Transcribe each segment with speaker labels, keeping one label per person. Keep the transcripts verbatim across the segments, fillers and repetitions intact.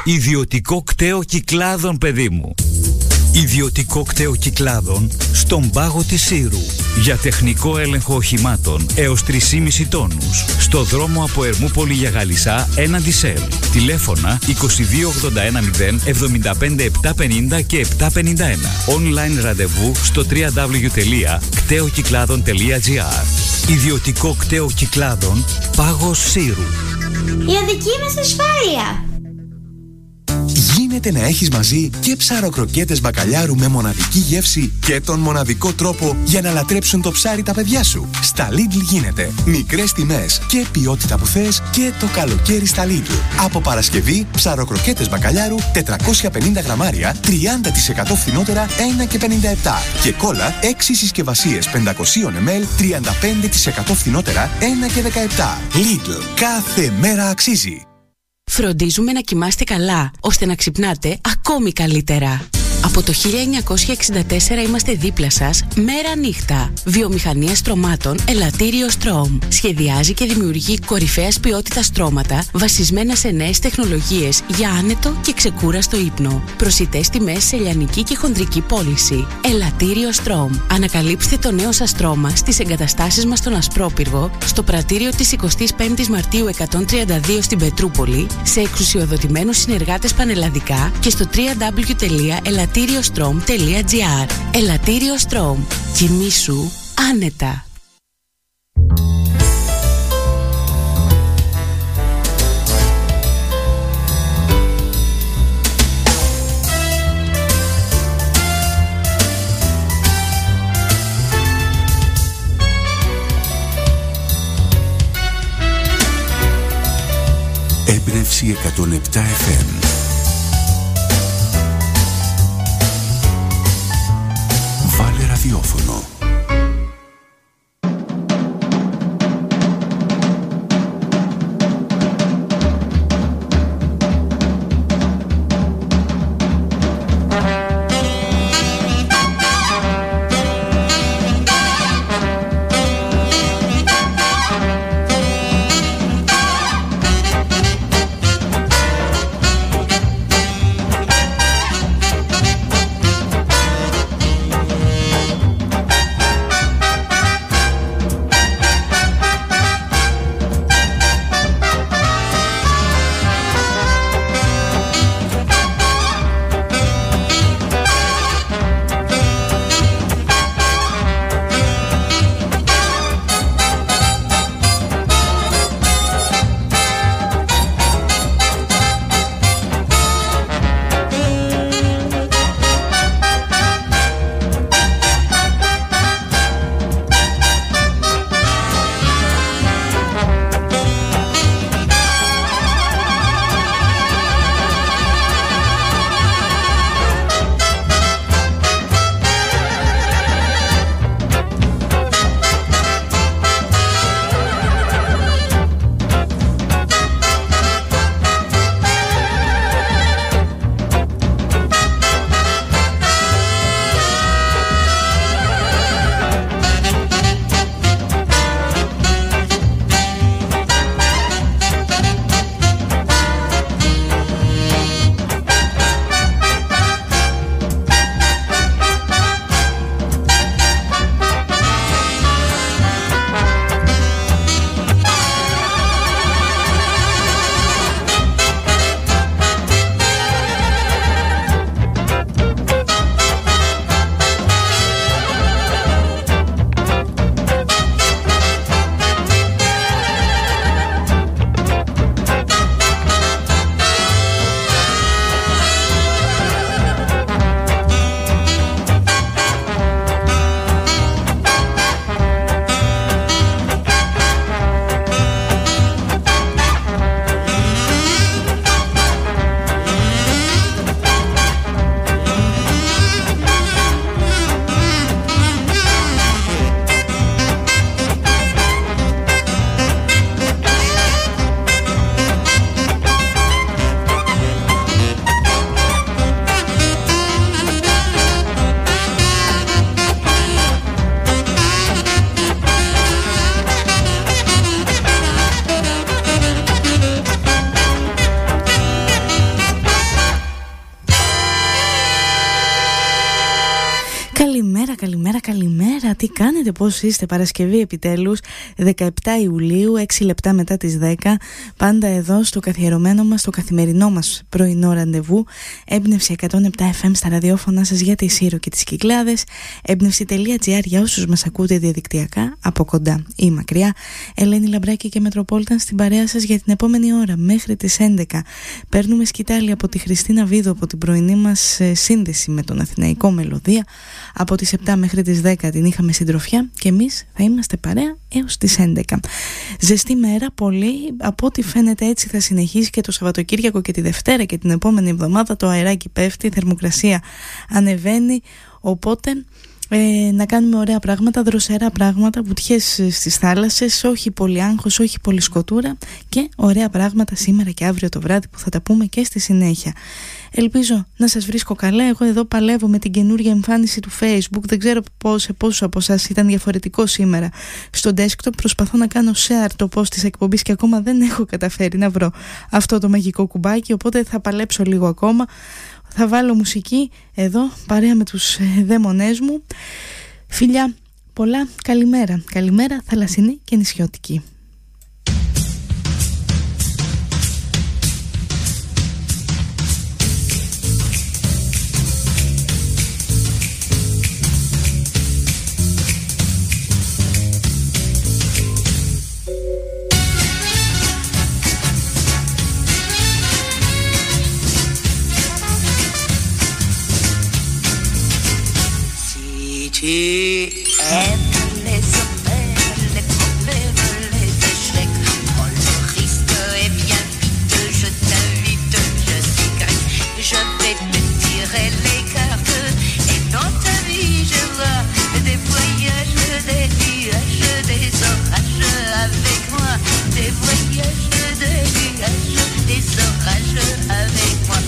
Speaker 1: Ιδιωτικό κτέο Κυκλάδων, παιδί μου. Ιδιωτικό κτέο Κυκλάδων στον πάγο της Σύρου. Για τεχνικό έλεγχο οχημάτων έως τρεις κόμμα πέντε τόνους. Στο δρόμο από Ερμούπολη για Γαλισσά έναντι ΣΕΛ. Τηλέφωνα είκοσι δύο ογδόντα ένα μηδέν εβδομήντα πέντε επτακόσια πενήντα και επτακόσια πενήντα ένα. Online ραντεβού στο double-u double-u double-u τελεία κτέο κυκλάδων τελεία τζι άρ. Ιδιωτικό κτέο Κυκλάδων, πάγος Σύρου.
Speaker 2: Για δική μας ασφάλεια.
Speaker 3: Γίνεται να έχεις μαζί και ψαροκροκέτες μπακαλιάρου με μοναδική γεύση και τον μοναδικό τρόπο για να λατρέψουν το ψάρι τα παιδιά σου. Στα Lidl γίνεται. Μικρές τιμές και ποιότητα που θες και το καλοκαίρι στα Lidl. Από Παρασκευή, ψαροκροκέτες μπακαλιάρου τετρακόσια πενήντα γραμμάρια, τριάντα τοις εκατό φθηνότερα ένα και πενήντα επτά. Και κόλλα έξι συσκευασίες πεντακόσια μιλιλίτρα, τριάντα πέντε τοις εκατό φθηνότερα ένα και δεκαεπτά. Lidl. Κάθε μέρα αξίζει.
Speaker 4: Φροντίζουμε να κοιμάστε καλά, ώστε να ξυπνάτε ακόμη καλύτερα. Από το χίλια εννιακόσια εξήντα τέσσερα είμαστε δίπλα σας μέρα νύχτα. Βιομηχανία στρωμάτων Ελαττήριο Στρώμ. Σχεδιάζει και δημιουργεί κορυφαίας ποιότητας στρώματα βασισμένα σε νέες τεχνολογίες για άνετο και ξεκούραστο ύπνο. Προσιτές τιμές σε λιανική και χονδρική πώληση. Ελαττήριο Στρώμ. Ανακαλύψτε το νέο σας στρώμα στις εγκαταστάσεις μας στον Ασπρόπυργο, στο πρατήριο της εικοστή πέμπτη Μαρτίου εκατόν τριάντα δύο στην Πετρούπολη, σε εξουσιοδοτημένους συνεργάτες πανελλαδικά και στο double-u double-u double-u τελεία ελαττήριο στρώμ τελεία τζι άρ. Ελαττήριο Στρώμ. Κοιμήσου άνετα.
Speaker 3: Έμπνευση εκατόν επτά εφ εμ. Βάλε ραδιόφωνο.
Speaker 5: τι κάνετε, πώς είστε? Παρασκευή επιτέλους, δεκαεπτά Ιουλίου, έξι λεπτά μετά τις δέκα. Πάντα εδώ στο καθιερωμένο μας, στο καθημερινό μας πρωινό ραντεβού. Έμπνευση εκατόν επτά εφ εμ στα ραδιόφωνά σας για τη Σύρο και τις Κυκλάδες. Έμπνευση τελεία τζι άρ για όσους μας ακούτε διαδικτυακά, από κοντά ή μακριά. Ελένη Λαμπράκη και Μετροπόλταν στην παρέα σας για την επόμενη ώρα μέχρι τις έντεκα. Παίρνουμε σκητάλη από τη Χριστίνα Βίδου από την πρωινή μας σύνδεση με τον Αθηναϊκό Μελωδία. Από τις επτά μέχρι τις δέκα την είχαμε συντροφιά και εμείς θα είμαστε παρέα έως τις έντεκα. Ζεστή μέρα, πολύ. Από ό,τι φαίνεται έτσι θα συνεχίσει και το Σαββατοκύριακο και τη Δευτέρα και την επόμενη εβδομάδα. Το αεράκι πέφτει, η θερμοκρασία ανεβαίνει, οπότε ε, να κάνουμε ωραία πράγματα, δροσερά πράγματα, βουτιές στις θάλασσες, όχι πολύ άγχος, όχι πολύ σκοτούρα και ωραία πράγματα σήμερα και αύριο το βράδυ που θα τα πούμε και στη συνέχεια. Ελπίζω να σας βρίσκω καλά. Εγώ εδώ παλεύω με την καινούργια εμφάνιση του Facebook. Δεν ξέρω πώς, σε πόσους από εσάς ήταν διαφορετικό σήμερα στο desktop. Προσπαθώ να κάνω share το post της εκπομπής και ακόμα δεν έχω καταφέρει να βρω αυτό το μαγικό κουμπάκι, οπότε θα παλέψω λίγο ακόμα. Θα βάλω μουσική εδώ παρέα με τους δαίμονές μου. Φιλιά πολλά, καλημέρα. Καλημέρα θαλασσινή και νησιώτικη.
Speaker 6: Tu aimes les hôtels, les problèmes, les échecs. Prends le risque et viens vite, je t'invite, je suis grec. Je vais te tirer les cartes et dans ta vie je vois des voyages, des nuages, des orages avec moi. Des voyages, des nuages, des orages avec moi.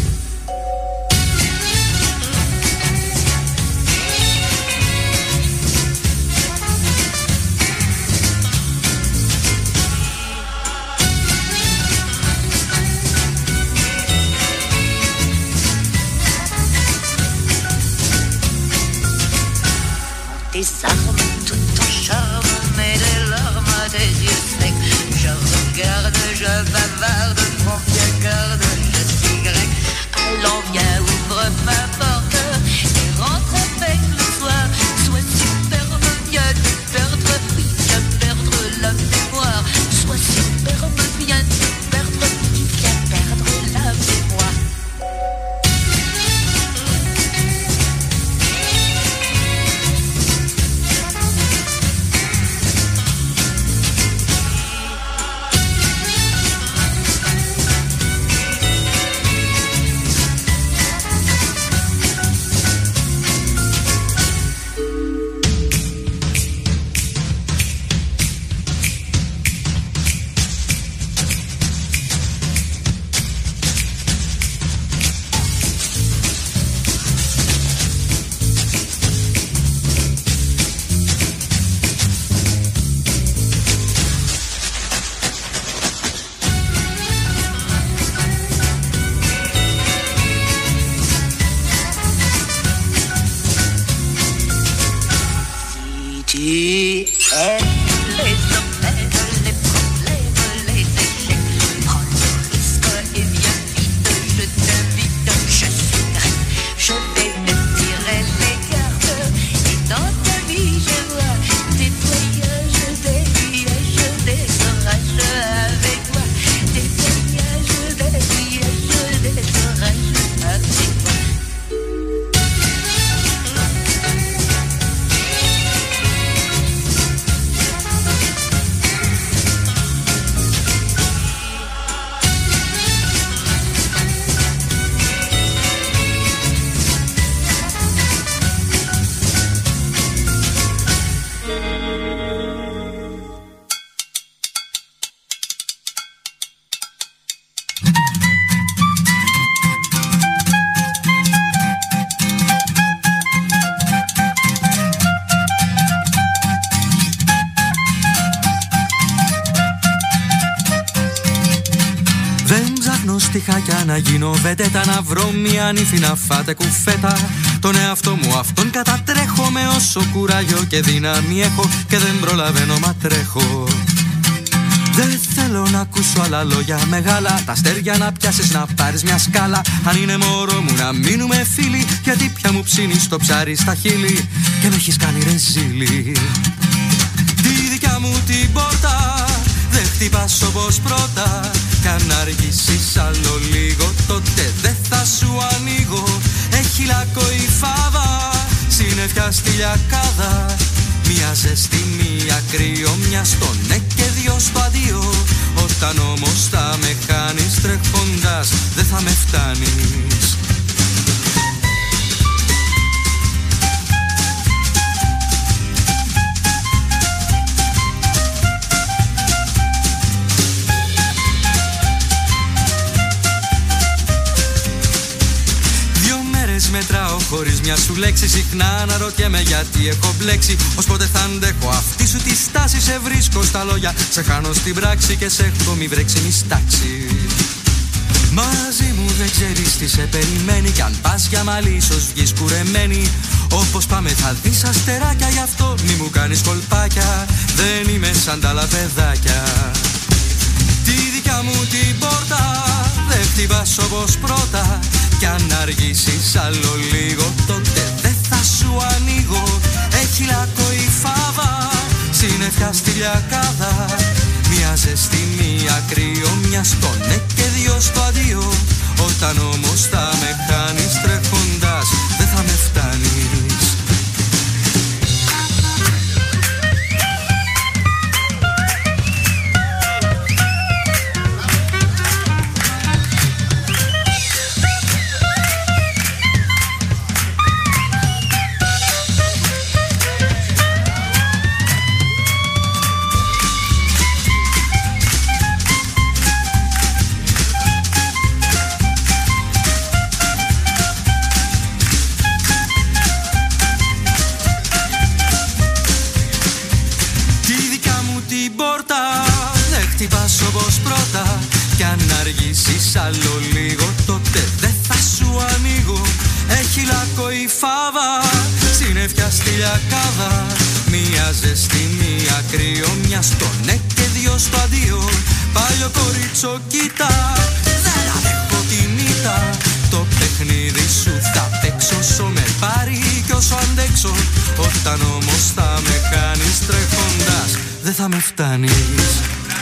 Speaker 6: Des armes tout en charme, mais des larmes à des yeux secs. Je regarde, je bavarde, prends bien garde, je suis grec. Allons viens, ouvre ma porte et rentre avec le soir. Sois superbe, viens te perdre, oui, viens perdre la mémoire. Sois superbe, viens te perdre, oui, viens perdre la mémoire.
Speaker 7: Στιχάκια να γίνω βεντέτα, να βρω μια νύφη να φάτε κουφέτα. τον εαυτό μου αυτόν κατατρέχω. Με όσο κουράγιο και δύναμη έχω και δεν προλαβαίνω μα τρέχω. Δεν θέλω να ακούσω άλλα λόγια μεγάλα. Τα αστέρια να πιάσεις να πάρεις μια σκάλα. Αν είναι μωρό μου να μείνουμε φίλοι, γιατί πια μου ψήνεις το ψάρι στα χείλη και με έχεις κάνει ρεζίλι. Τη δικιά μου την πόρτα δεν χτυπάς όπως πρώτα. Κι αν αργήσεις άλλο λίγο τότε δεν θα σου ανοίγω. Έχει λάκκο η φάβα, συννεφιά στη λιακάδα. Μια ζεστή, μια κρύο, μια στο ναι και δυο στο αντίο. Όταν όμως θα με χάνεις τρέχοντας δεν θα με φτάνεις. Μετράω χωρίς μια σου λέξη. Συχνά αναρωτιέμαι γιατί έχω μπλέξει. Ως πότε θα αντέχω αυτή σου τη στάση. Σε βρίσκω στα λόγια, σε χάνω στην πράξη και σε έχω μη βρέξιμη στάξη. Μαζί μου δεν ξέρεις τι σε περιμένει. Κι αν πας για μαλλί ίσως βγεις κουρεμένη. Όπως πάμε θα δεις αστεράκια. Γι' αυτό μη μου κάνεις κολπάκια. Δεν είμαι σαν τα άλλα παιδάκια. Τη δικιά μου την πόρτα δεν χτυπάς όπως πρώτα. Κι αν αργήσεις άλλο λίγο τότε δεν θα σου ανοίγω. Έχει λάκκο η φάβα, συννεφιά στη λιακάδα. Μια ζεστή, μια κρύο, μια στο ναι και δυο στο αντίο. Όταν όμως θα με χάνεις τρέχοντας δεν θα με φτάνεις. Όπως πρώτα. Κι αν αργήσεις άλλο λίγο τότε δεν θα σου ανοίγω. Έχει λάκκο η φάβα, συννεφιά στη λιακάδα. Μια ζεστή, μια κρύο, μια στο ναι και δυο στο αντίο. Παλιό κορίτσο κοίτα, δεν αντέχω τη μύτα. Το παιχνίδι σου θα παίξω όσο με πάρει κι όσο αντέξω. Όταν όμως θα με κάνεις τρέχοντας δεν θα με φτάνεις.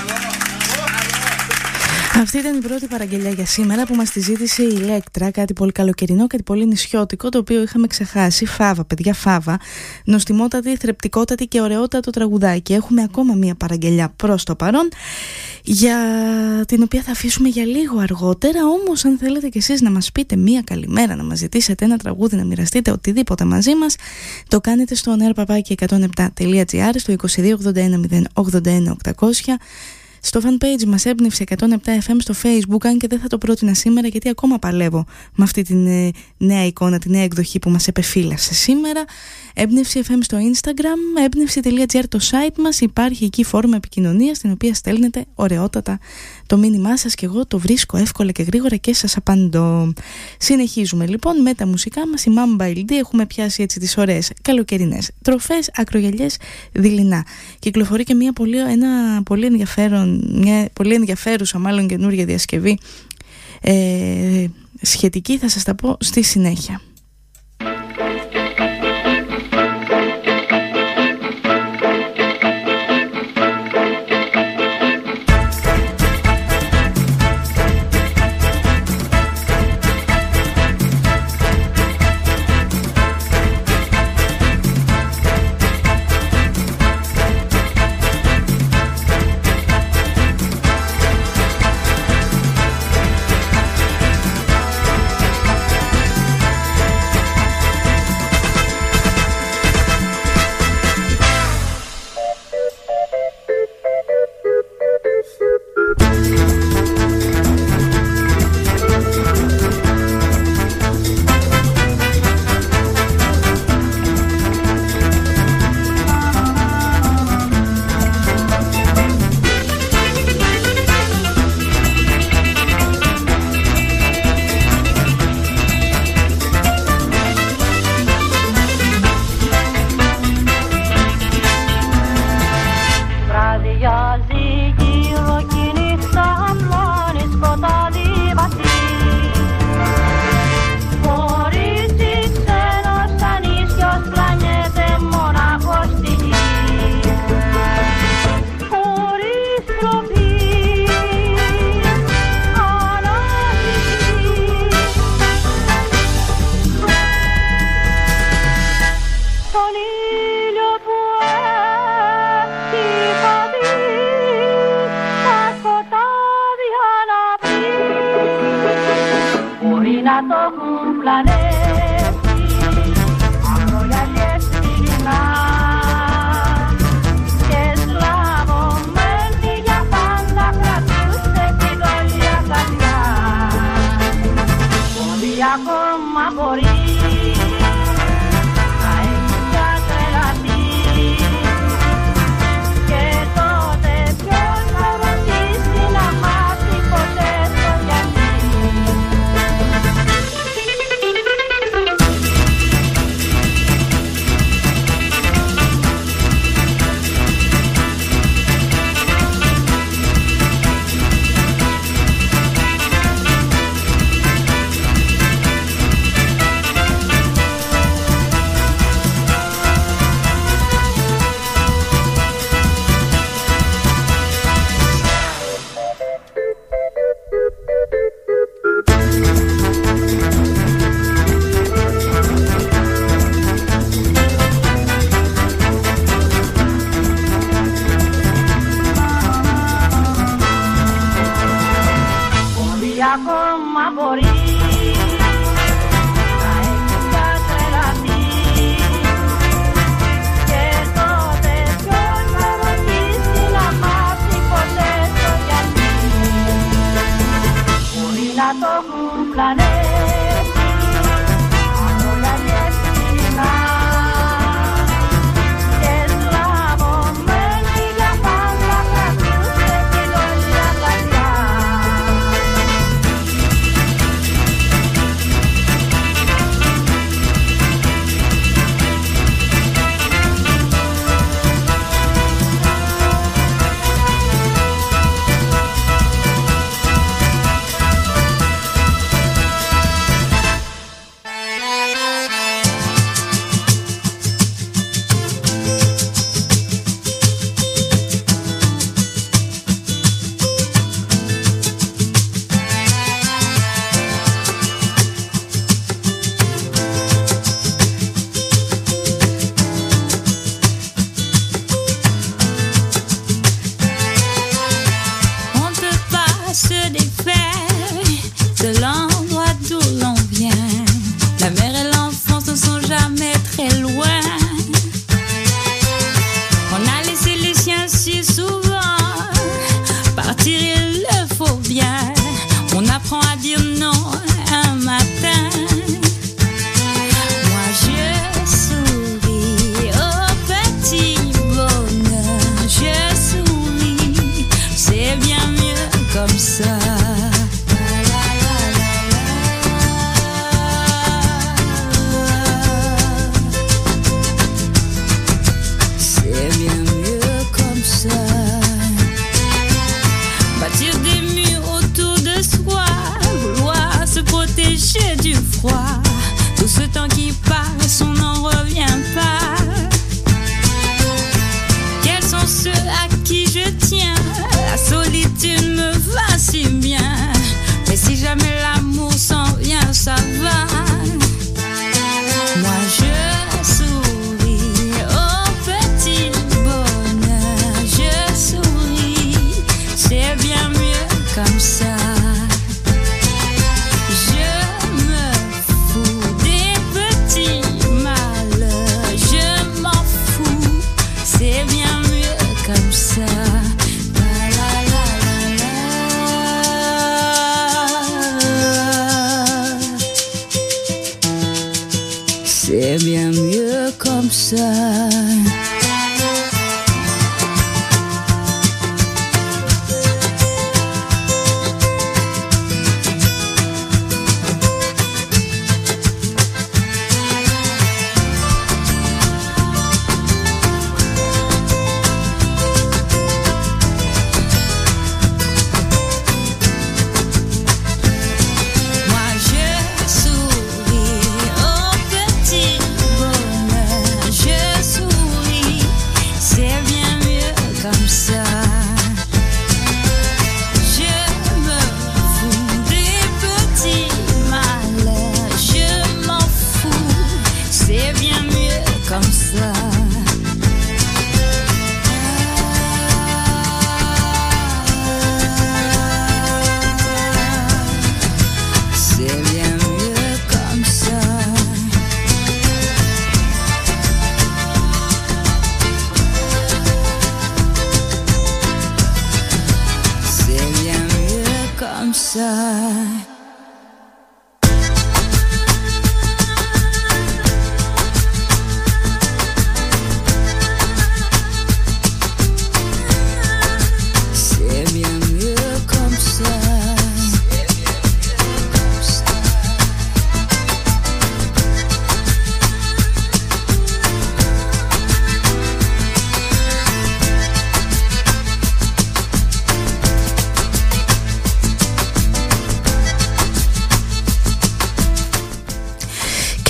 Speaker 5: Αυτή ήταν η πρώτη παραγγελιά για σήμερα που μας τη ζήτησε η Ηλέκτρα. Κάτι πολύ καλοκαιρινό, κάτι πολύ νησιώτικο, το οποίο είχαμε ξεχάσει. Φάβα, παιδιά, Φάβα. Νοστιμότατη, θρεπτικότατη και ωραιότατο τραγουδάκι. Έχουμε ακόμα μία παραγγελιά προς το παρόν, για την οποία θα αφήσουμε για λίγο αργότερα. Όμως αν θέλετε κι εσείς να μας πείτε μία καλημέρα, να μας ζητήσετε ένα τραγούδι, να μοιραστείτε οτιδήποτε μαζί μας, το κάνετε στο νεαρπαπάκι εκατόν επτά τελεία τζι άρ, στο είκοσι δύο ογδόντα ένα μηδέν ογδόντα ένα οκτακόσια. Στο fanpage μας έμπνευσε εκατόν επτά εφ εμ στο Facebook, αν και δεν θα το πρότεινα σήμερα γιατί ακόμα παλεύω με αυτή τη ε, νέα εικόνα, τη νέα εκδοχή που μας επεφύλασε σήμερα. Έμπνευση εφ εμ στο Instagram, έμπνευση τελεία τζι άρ το site μας, υπάρχει εκεί φόρμα επικοινωνίας στην οποία στέλνετε ωραιότατα το μήνυμά σας και εγώ το βρίσκω εύκολα και γρήγορα και σας απαντώ. Συνεχίζουμε λοιπόν με τα μουσικά μας. Η Mamba ελ ντι, έχουμε πιάσει έτσι τις ωραίες καλοκαιρινές τροφές, ακρογιαλιές, δειλινά. Κυκλοφορεί και μια πολύ, ένα πολύ ενδιαφέρον, μια πολύ ενδιαφέρουσα μάλλον καινούργια διασκευή ε, σχετική, θα σας τα πω στη συνέχεια.
Speaker 8: να το έχουν πλανέσει αγρογιαλιές πυρηνά και σλαβωμένη για πάντα κρατούσε την όλια καρδιά. Ότι ακόμα μπορεί να έχει πια τρελαθεί και τότε ποιος θα ρωτήσει να μάθει ποτέ το γιατί. Ακόμα μπορεί να έχει πια τρελαθεί και τότε ποιος θα ρωτήσει να μάθει ποτέ το γιατί. Μπορεί να το έχουν πλανέσει αγρογιαλιές πυρηνά και σλαβωμένη για πάντα κρατούσε την όλια καρδιά.
Speaker 9: C'est bien mieux comme ça.
Speaker 10: Je souris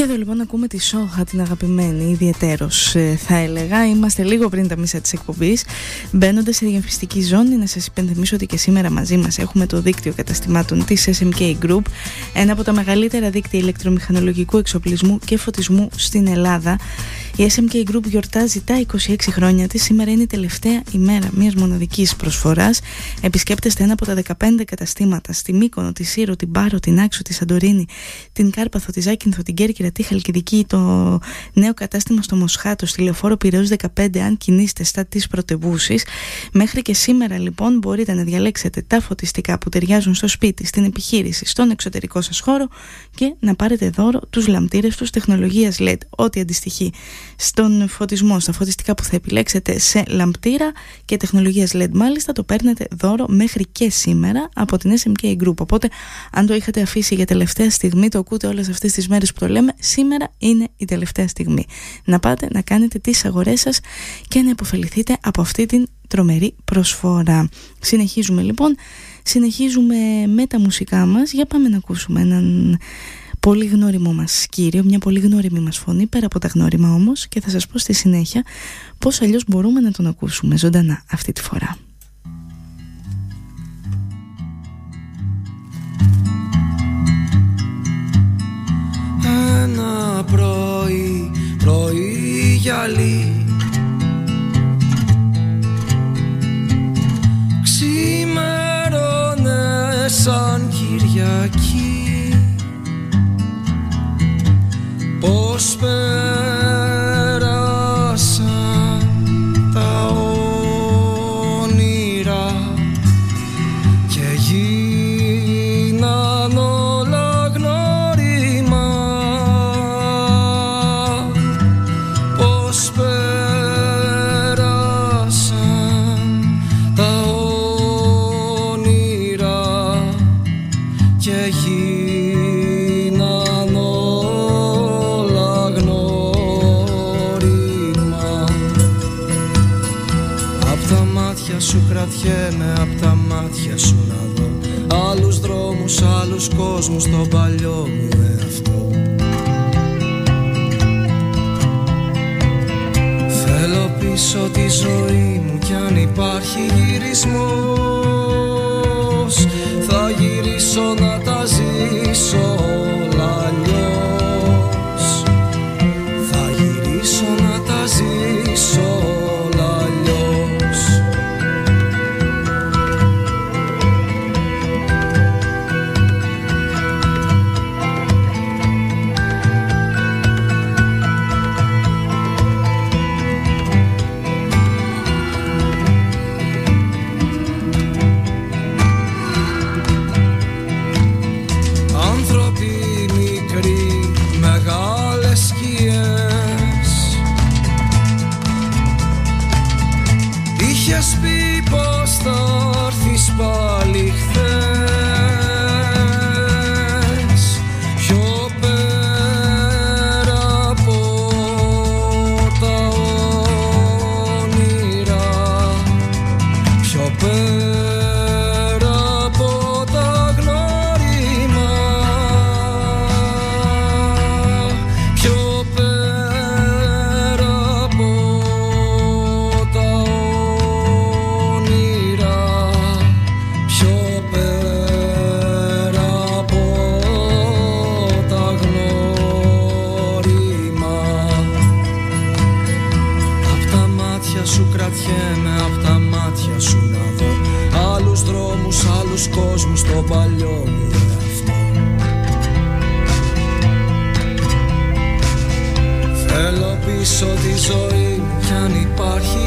Speaker 5: εδώ λοιπόν ακούμε τη Σόχα, την αγαπημένη, ιδιαιτέρως ε, θα έλεγα. Είμαστε λίγο πριν τα μισά της εκπομπής. Μπαίνοντας σε διαφημιστική ζώνη, να σας υπενθυμίσω ότι και σήμερα μαζί μας έχουμε το δίκτυο καταστημάτων της ες εμ κέι Group, ένα από τα μεγαλύτερα δίκτυα ηλεκτρομηχανολογικού εξοπλισμού και φωτισμού στην Ελλάδα. Η ες εμ κέι Group γιορτάζει τα είκοσι έξι χρόνια της. Σήμερα είναι η τελευταία ημέρα μιας μοναδικής προσφοράς. Επισκέπτεστε ένα από τα δεκαπέντε καταστήματα στη Μύκονο, τη Σύρο, την Πάρο, την Άξο, τη Σαντορίνη, την Κάρπαθο, τη Ζάκυνθο, την Κέρκυρα, τη Χαλκιδική, το νέο κατάστημα στο Μοσχάτο, στη Λεωφόρο Πειραιώς δεκαπέντε, αν κινείστε στα της πρωτευούσης. Μέχρι και σήμερα λοιπόν μπορείτε να διαλέξετε τα φωτιστικά που ταιριάζουν στο σπίτι, στην επιχείρηση, στον εξωτερικό σας χώρο και να πάρετε δώρο τους λαμπτήρες τους τεχνολογίας ελ ι ντι, ό,τι αντιστοιχεί στον φωτισμό, στα φωτιστικά που θα επιλέξετε σε λαμπτήρα και τεχνολογίας ελ ι ντι μάλιστα, το παίρνετε δώρο μέχρι και σήμερα από την ες εμ κέι Group. Οπότε αν το είχατε αφήσει για τελευταία στιγμή, το ακούτε όλες αυτές τις μέρες που το λέμε, σήμερα είναι η τελευταία στιγμή. Να πάτε να κάνετε τις αγορές σας και να υποφεληθείτε από αυτή την τρομερή προσφορά. Συνεχίζουμε λοιπόν, συνεχίζουμε με τα μουσικά μας. Για πάμε να ακούσουμε έναν πολύ γνώριμο μας κύριο, μια πολύ γνώριμη μας φωνή, πέρα από τα γνώριμα όμως, και θα σας πω στη συνέχεια πώς αλλιώς μπορούμε να τον ακούσουμε ζωντανά αυτή τη φορά.
Speaker 10: Ένα πρωί, πρωί γυαλί, ξημέρωνε σαν Κυριακή, πώς πέρασαν τα όνειρα και γίναν όλα γνώριμα, πώς πέρασαν τα όνειρα και γίναν όλα γνώριμα. Απ' τα μάτια σου κρατιέμαι, απ' τα μάτια σου να δω άλλους δρόμους, άλλους κόσμους, τον παλιό μου εαυτό. Θέλω πίσω τη ζωή μου κι αν υπάρχει γυρισμός, θα γυρίσω να τα ζήσω όλα αλλιώς. Θα γυρίσω να τα ζήσω όλα αλλιώς. Άνθρωποι μικροί, μεγάλες σκιές, είχες πει πως θα έρθεις πάλι χθες, πιο πέρα από τα όνειρα, πιο πέρα από τα γνώριμα, πιο πέρα από τα όνειρα, πιο πέρα από τα γνώριμα. Απ' τα μάτια σου κρατιέμαι, απ' τα μάτια σου να δω άλλους δρόμους, άλλους κόσμους, τον παλιό μου εαυτό. Θέλω πίσω τη ζωή μου κι αν υπάρχει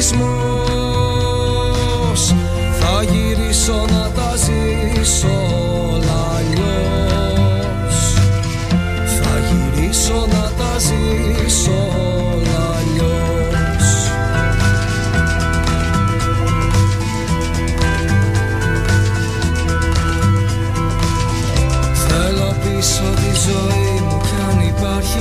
Speaker 10: γυρισμός, θα γυρίσω να τα ζήσω όλα αλλιώς. Θα γυρίσω να τα ζήσω όλα αλλιώς. Θέλω πίσω τη ζωή μου κι αν υπάρχει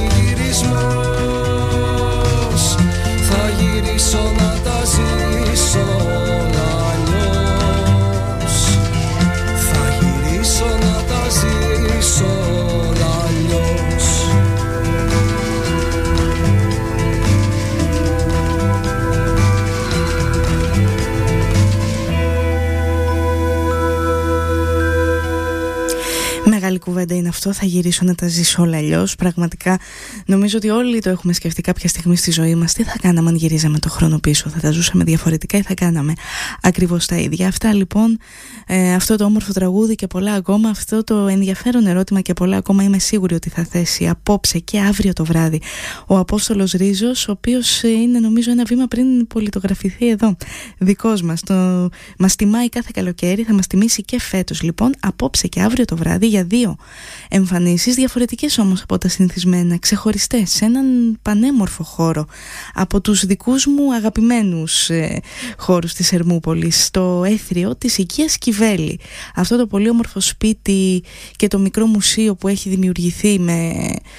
Speaker 10: γυρισμός, θα γυρίσω να τα ζήσω όλα αλλιώς. Θα γυρίσω να τα ζήσω όλα αλλιώς.
Speaker 5: πάντα είναι αυτό, θα γυρίσω να τα ζήσω όλα αλλιώς. Πραγματικά νομίζω ότι όλοι το έχουμε σκεφτεί κάποια στιγμή στη ζωή μας. Τι θα κάναμε αν γυρίζαμε το χρόνο πίσω, θα τα ζούσαμε διαφορετικά ή θα κάναμε ακριβώς τα ίδια? Αυτά λοιπόν, ε, αυτό το όμορφο τραγούδι και πολλά ακόμα, αυτό το ενδιαφέρον ερώτημα και πολλά ακόμα είμαι σίγουρη ότι θα θέσει απόψε και αύριο το βράδυ ο Απόστολος Ρίζος, ο οποίος είναι νομίζω ένα βήμα πριν πολιτογραφηθεί εδώ, δικός μας. Το... Μας τιμάει κάθε καλοκαίρι, θα μας τιμήσει και φέτος λοιπόν, απόψε και αύριο το βράδυ, για δύο εμφανίσεις, διαφορετικές όμως από τα συνηθισμένα, ξεχωριστές, σε έναν πανέμορφο χώρο, από τους δικούς μου αγαπημένους ε, χώρους της Ερμούπολης, στο έθριο της οικίας Κιβέλη. Αυτό το πολύ όμορφο σπίτι και το μικρό μουσείο που έχει δημιουργηθεί με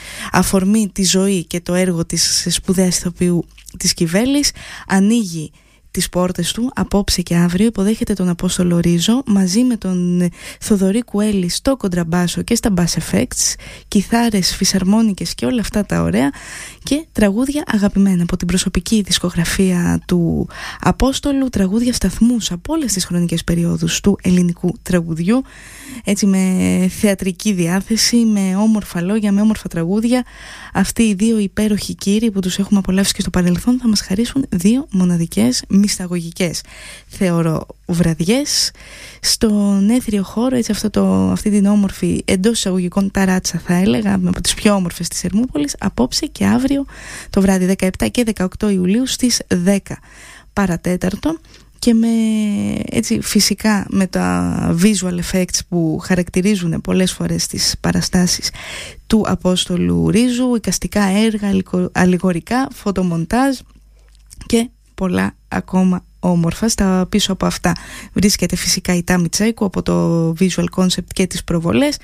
Speaker 5: αφορμή τη ζωή και το έργο της σπουδαίας ηθοποιού της Κιβέλης, ανοίγει τις πόρτες του απόψε και αύριο. Υποδέχεται τον Απόστολο Ρίζο μαζί με τον Θοδωρή Κουέλη στο κοντραμπάσο και στα bass effects, κιθάρες, φυσαρμόνικες και όλα αυτά τα ωραία, και τραγούδια αγαπημένα από την προσωπική δισκογραφία του Απόστολου, τραγούδια σταθμούς από όλες τις χρονικές περιόδους του ελληνικού τραγουδιού, έτσι με θεατρική διάθεση, με όμορφα λόγια, με όμορφα τραγούδια. Αυτοί οι δύο υπέροχοι κύριοι που τους έχουμε απολαύσει και στο παρελθόν θα μας χαρίσουν δύο μοναδικές μυσταγωγικές, θεωρώ, βραδιές στον έθριο χώρο, έτσι αυτό το, αυτή την όμορφη εντός εισαγωγικών ταράτσα θα έλεγα, από τις πιο όμορφες της Ερμούπολης, απόψε και αύριο το βράδυ δεκαεπτά και δεκαοκτώ Ιουλίου στις δέκα παρατέταρτο, και με, έτσι, φυσικά με τα visual effects που χαρακτηρίζουν πολλές φορές τις παραστάσεις του Απόστολου Ρίζου, εικαστικά έργα, αλληγορικά, φωτομοντάζ και πολλά ακόμα όμορφα. Στα πίσω από αυτά βρίσκεται φυσικά η Τάμι Τσέκου από το visual concept και τις προβολές.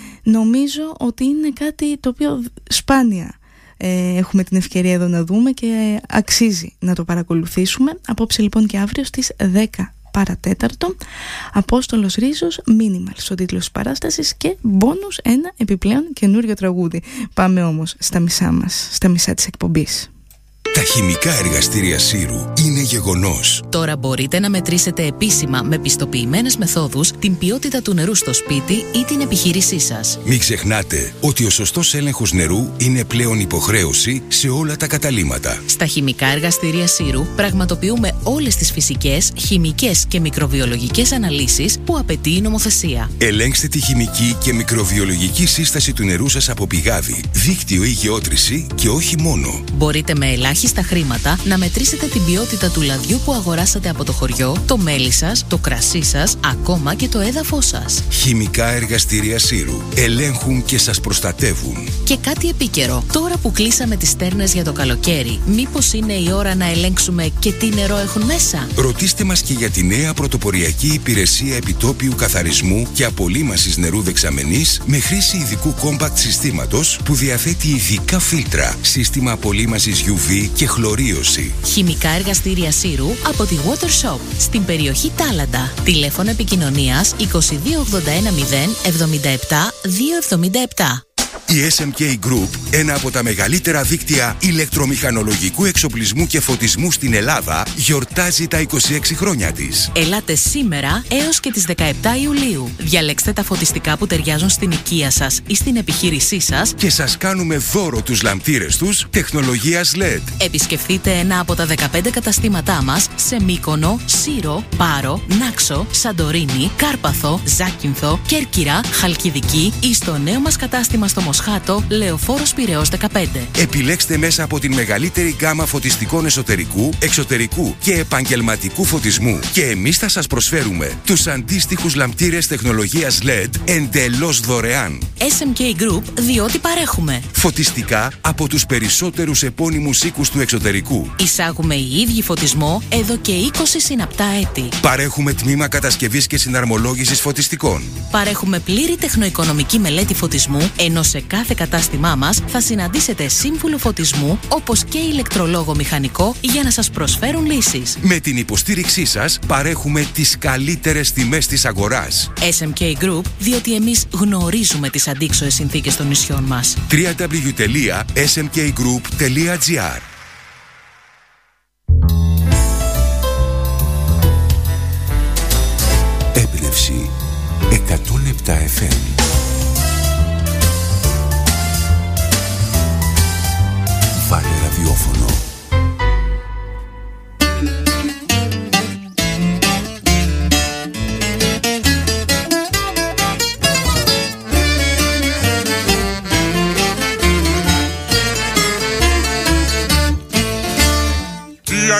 Speaker 5: Νομίζω ότι είναι κάτι το οποίο σπάνια ε, έχουμε την ευκαιρία εδώ να δούμε και αξίζει να το παρακολουθήσουμε. Απόψε λοιπόν και αύριο στις δέκα παρατέταρτο, Απόστολος Ρίζος, Minimal ο τίτλος της παράστασης, και μπόνους ένα επιπλέον καινούριο τραγούδι. Πάμε όμως στα μισά μας, στα μισά της εκπομπής.
Speaker 11: Τα χημικά εργαστήρια Σύρου είναι γεγονός.
Speaker 12: Τώρα μπορείτε να μετρήσετε επίσημα με πιστοποιημένες μεθόδους την ποιότητα του νερού στο σπίτι ή την επιχείρησή σας.
Speaker 11: Μην ξεχνάτε ότι ο σωστός έλεγχος νερού είναι πλέον υποχρέωση σε όλα τα καταλύματα.
Speaker 12: Στα χημικά εργαστήρια Σύρου πραγματοποιούμε όλες τις φυσικές, χημικές και μικροβιολογικές αναλύσεις που απαιτεί η νομοθεσία.
Speaker 11: Ελέγξτε τη χημική και μικροβιολογική σύσταση του νερού σας από πηγάδι, δίκτυο ή γεώτρηση και όχι μόνο.
Speaker 12: Μπορείτε με ελάχιστα στα χρήματα να μετρήσετε την ποιότητα του λαδιού που αγοράσατε από το χωριό, το μέλι σας, το κρασί σας, ακόμα και το έδαφος σας.
Speaker 11: Χημικά εργαστήρια Σύρου ελέγχουν και σας προστατεύουν.
Speaker 12: Και κάτι επίκαιρο. Τώρα που κλείσαμε τις στέρνες για το καλοκαίρι, μήπως είναι η ώρα να ελέγξουμε και τι νερό έχουν μέσα?
Speaker 11: Ρωτήστε μας και για τη νέα πρωτοποριακή υπηρεσία επιτόπιου καθαρισμού και απολύμασης νερού δεξαμενής με χρήση ειδικού compact συστήματος που διαθέτει ειδικά φίλτρα, σύστημα απολύμασης γιου βι και χλωρίωση.
Speaker 12: Χημικά εργαστήρια Σύρου από τη Water Shop στην περιοχή Τάλαντα. Τηλέφωνο επικοινωνίας είκοσι δύο ογδόντα ένα μηδέν εβδομήντα επτά διακόσια εβδομήντα επτά.
Speaker 11: Η ες εμ κέι Group, ένα από τα μεγαλύτερα δίκτυα ηλεκτρομηχανολογικού εξοπλισμού και φωτισμού στην Ελλάδα, γιορτάζει τα είκοσι έξι χρόνια της.
Speaker 12: Ελάτε σήμερα έως και τις δεκαεπτά Ιουλίου. Διαλέξτε τα φωτιστικά που ταιριάζουν στην οικία σας ή στην επιχείρησή σας
Speaker 11: και σας κάνουμε δώρο τους λαμπτήρες τους τεχνολογίας ελ ι ντι.
Speaker 12: Επισκεφτείτε ένα από τα δεκαπέντε καταστήματά μας σε Μύκονο, Σύρο, Πάρο, Νάξο, Σαντορίνη, Κάρπαθο, Ζάκυνθο, Κέρκυρα, Χαλκιδική ή στο νέο μας κατάστημα στο Μοσχάτο, Λεωφόρος Πειραιώς δεκαπέντε.
Speaker 11: Επιλέξτε μέσα από την μεγαλύτερη γκάμα φωτιστικών εσωτερικού, εξωτερικού και επαγγελματικού φωτισμού και εμείς θα σας προσφέρουμε τους αντίστοιχους λαμπτήρες τεχνολογίας ελ ι ντι εντελώς δωρεάν.
Speaker 12: ες εμ κέι Group, διότι παρέχουμε
Speaker 11: φωτιστικά από τους περισσότερους επώνυμους οίκους του εξωτερικού.
Speaker 12: Εισάγουμε οι ίδιοι φωτισμό εδώ και είκοσι συναπτά έτη.
Speaker 11: Παρέχουμε τμήμα κατασκευής και συναρμολόγησης φωτιστικών.
Speaker 12: Παρέχουμε πλήρη τεχνοοικονομική μελέτη φωτισμού, ενώ σε κάθε κατάστημά μας θα συναντήσετε σύμβουλο φωτισμού όπως και ηλεκτρολόγο μηχανικό για να σας προσφέρουν λύσεις.
Speaker 11: Με την υποστήριξή σας παρέχουμε τις καλύτερες τιμές της αγοράς.
Speaker 12: ες εμ κέι Group, διότι εμείς γνωρίζουμε τις αντίξωες συνθήκες των νησιών μας.
Speaker 11: double-u double-u double-u τελεία ες εμ κέι group τελεία τζι άρ.
Speaker 3: Έμπνευση εκατόν επτά εφ εμ.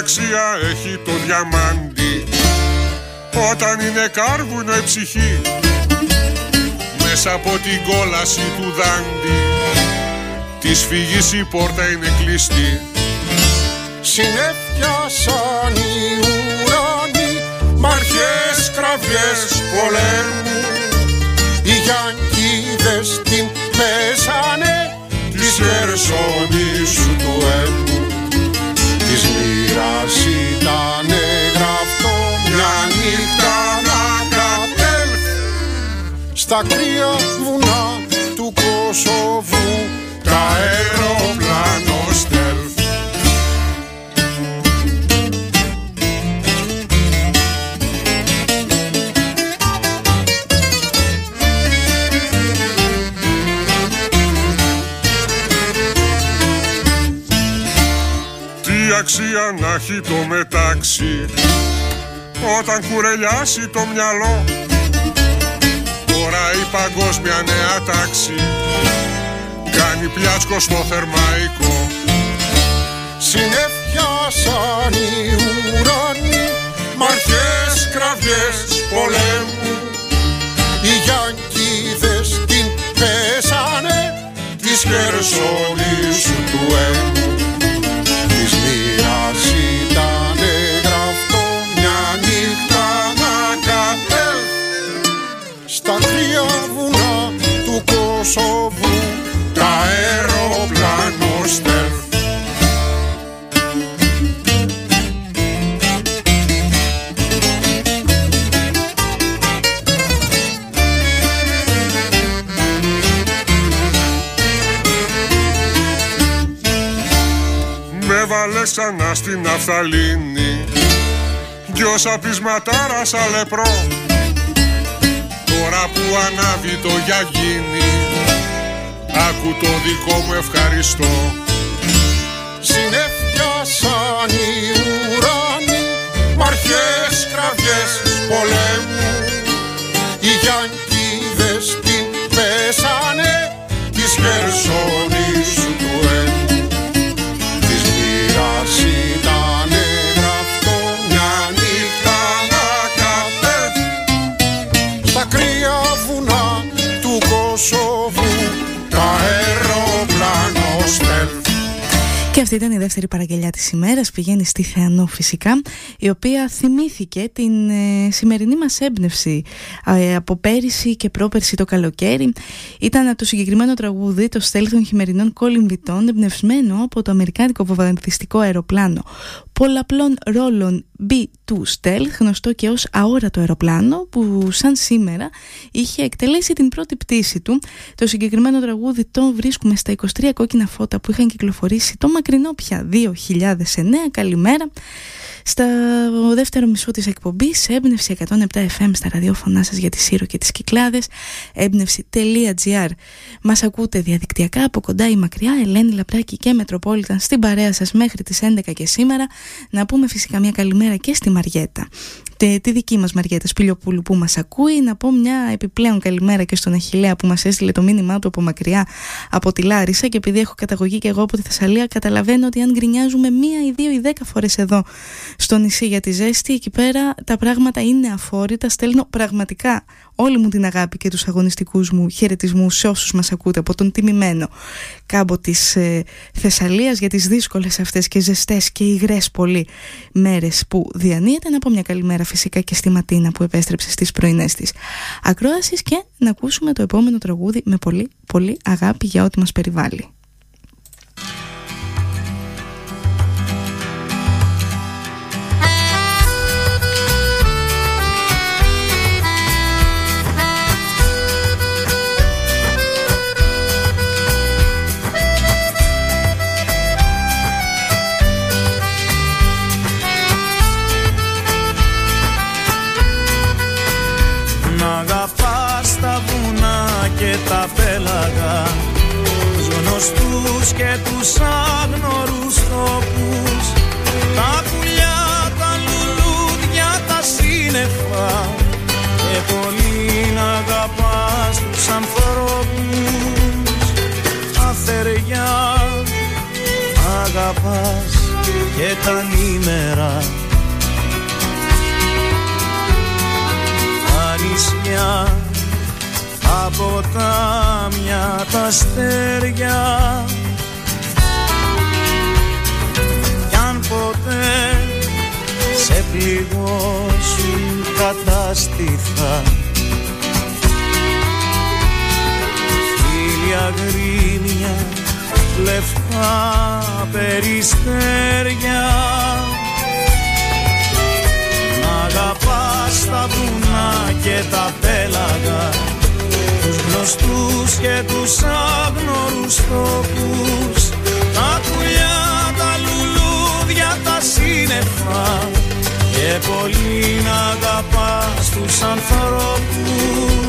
Speaker 13: αξία έχει το διαμάντι όταν είναι κάρβουνο η ψυχή μέσα από την κόλαση του δάντη της φυγής η πόρτα είναι κλειστή.
Speaker 14: Συνέφιασαν οι ουρανοί μ' αρχές κραυγές πολέμου, οι Γιανκίδες την πέσανε της Χερσονήσου του έμμου. Της μοίρας ήτανε γραφτό μια νύχτα να κατέλθει στα κρύα βουνά του Κωσοβού τα αεροπλάνο στέλθ.
Speaker 13: Τι αξία να έχει το μετάξι όταν κουρελιάσει το μυαλό. Τώρα η παγκόσμια νέα τάξη κάνει πλιάτσκο στο θερμαϊκό.
Speaker 14: Συνέφιασαν οι ουρανοί μ' αρχές κραυγές πολέμου, οι Γιανκίδες την πέσανε της Χερσονήσου του έμμου. Της μοίρας ήτανε γραφτό μια νύχτα να κατέλθει στα κρύα βουνά του Κωσοβού τα αεροπλάνο στέλθ.
Speaker 13: Με βάλε ξανά στην ναφθαλίνη κι όσα πεισματάρα σαν λεπρό. Τώρα που ανάβει το γιαγίνι άκου το δικό μου ευχαριστώ.
Speaker 14: Συνέφιασαν οι ουρανοί μ' αρχές κραυγές πολέμου, οι Γιανκίδες την πέσανε της Χερσονήσου του έμμου. Της μοίρας ήτανε γραφτό μια νύχτα να κατέλθει στα κρύα βουνά του Κωσοβού τα αεροπλάνο στέλθ.
Speaker 5: Και αυτή ήταν η δεύτερη παραγγελιά της ημέρας, πηγαίνει στη Θεανό φυσικά, η οποία θυμήθηκε την ε, σημερινή μας έμπνευση ε, από πέρυσι και πρόπερσι το καλοκαίρι. Ήταν το συγκεκριμένο τραγούδι, το Stealth των χειμερινών κολυμβητών, εμπνευσμένο από το αμερικάνικο βομβαρδιστικό αεροπλάνο πολλαπλών ρόλων μπι δύο Stealth, γνωστό και ως αόρατο αεροπλάνο, που σαν σήμερα είχε εκτελέσει την πρώτη πτήση του. Το συγκεκριμένο τραγούδι το βρίσκουμε στα είκοσι τρία κόκκινα φώτα που είχαν κυκλοφορήσει το μακρινό πια δύο χιλιάδες εννέα. Καλημέρα. Στο δεύτερο μισό της εκπομπής, έμπνευση εκατόν επτά εφ εμ στα ραδιόφωνά σας για τη Σύρο και τις Κυκλάδες, έμπνευση τελεία τζι άρ. Μας ακούτε διαδικτυακά από κοντά ή μακριά, Ελένη Λαπράκη και Μετροπόλιταν στην παρέα σας μέχρι τις έντεκα και σήμερα. Να πούμε φυσικά μια καλημέρα και στη Μαριέτα, τη, τη δική μας Μαριέτα Σπηλιοπούλου που μας ακούει. Να πω μια επιπλέον καλημέρα και στον Αχιλλέα που μας έστειλε το μήνυμά του από μακριά, από τη Λάρισα, και επειδή έχω καταγωγή και εγώ από τη Θεσσαλία, καταλαβαίνω ότι αν γκρινιάζουμε μία ή δύο ή δέκα φορές εδώ στο νησί για τη ζέστη, εκεί πέρα τα πράγματα είναι αφόρητα. Στέλνω πραγματικά όλη μου την αγάπη και τους αγωνιστικούς μου χαιρετισμούς σε όσους μας ακούτε από τον τιμημένο κάμπο της ε, Θεσσαλίας για τις δύσκολες αυτές και ζεστές και υγρές πολύ μέρες που διανύεται. Να πω μια καλημέρα φυσικά και στη Ματίνα που επέστρεψε στις πρωινές της ακρόασεις, και να ακούσουμε το επόμενο τραγούδι με πολύ πολύ αγάπη για ό,τι μας περιβάλλει.
Speaker 15: Και τα πέλαγα, τους γνωστούς και τους άγνωρους τόπους, τα πουλιά, τα λουλούδια, τα σύννεφα, και πολύ να αγαπάς τους ανθρώπους. Τα θεριά αγαπάς και τα νήμερα. Τα νησιά, τα ποτάμια, τα αστέρια, κι αν ποτέ σε πληγώσουν κατάστηθα, χίλια γκρίνια, λευκά περιστέρια, να αγαπάς τα βουνά και τα πέλαγα, τους γνωστούς και τους άγνωρους τόπους, τα πουλιά, τα λουλούδια, τα σύννεφα, και πολύ να αγαπάς τους ανθρώπους.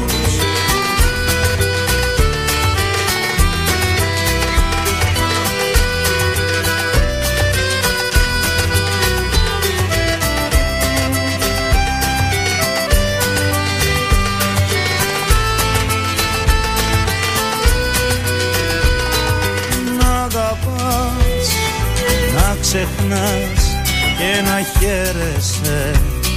Speaker 15: Ξεχνάς και να χαίρεσαι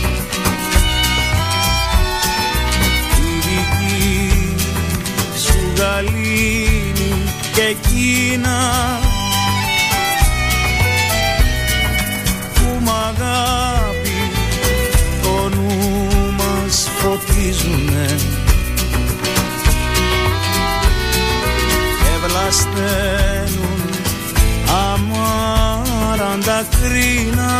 Speaker 15: τη δική σου γαλήνη και εκείνα που μ' αγάπη το νου μας φωτίζουνε και βλασταίνουν αμάραντα κρίνα.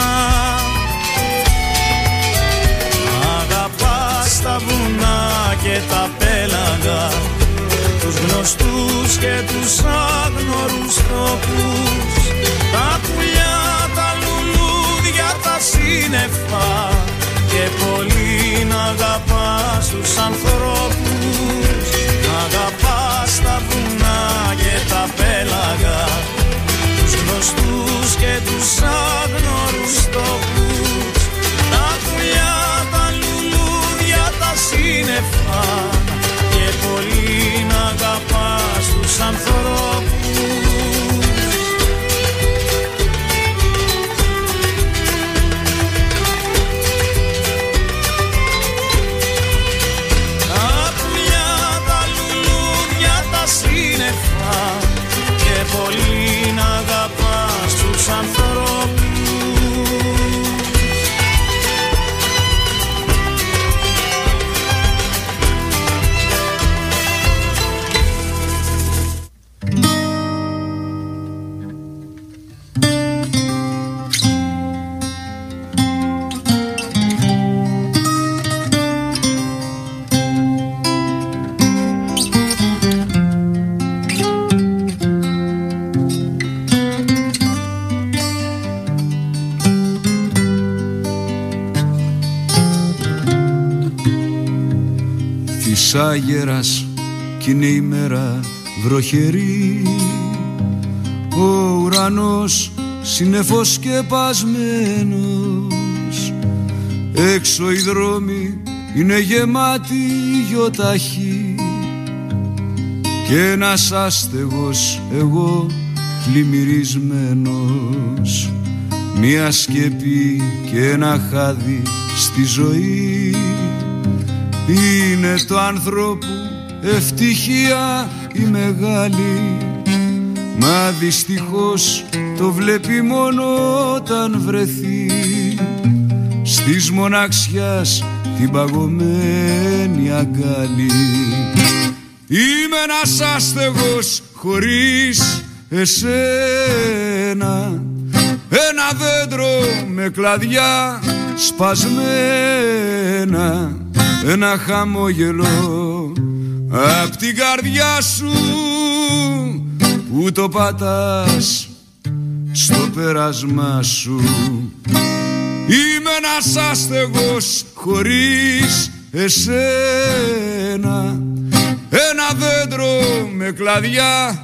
Speaker 15: Αγαπάς τα βουνά και τα πέλαγα, τους γνωστούς και τους άγνωρους τόπους, τα πουλιά, τα λουλούδια, τα σύννεφα, και πολύ να αγαπάς τους ανθρώπους. Αγαπάς τα βουνά και τα πέλαγα, τους γνωστούς και τους άγνωρους τόπους, τα πουλιά, τα λουλούδια, τα σύννεφα, και πολύ να αγαπάς τους ανθρώπους. Τα πουλιά, τα λουλούδια, τα σύννεφα, και πολύ να αγαπάς τους ανθρώπους.
Speaker 16: Άγερας κι είναι η μέρα βροχερή, ο ουρανός σύννεφος σκεπασμένος, έξω οι δρόμοι είναι γεμάτοι γιοταχή, και ένας άστεγος εγώ πλημμυρισμένος, μια σκεπή και ένα χάδι στη ζωή. Είναι το ανθρώπου ευτυχία η μεγάλη, μα δυστυχώς το βλέπει μόνο όταν βρεθεί στις μοναξιάς την παγωμένη αγκάλι. Είμαι ένας άστεγος χωρίς εσένα, ένα δέντρο με κλαδιά σπασμένα, ένα χαμόγελο απ' την καρδιά σου που το πατάς στο πέρασμά σου. Είμαι ένας άστεγος χωρίς εσένα, ένα δέντρο με κλαδιά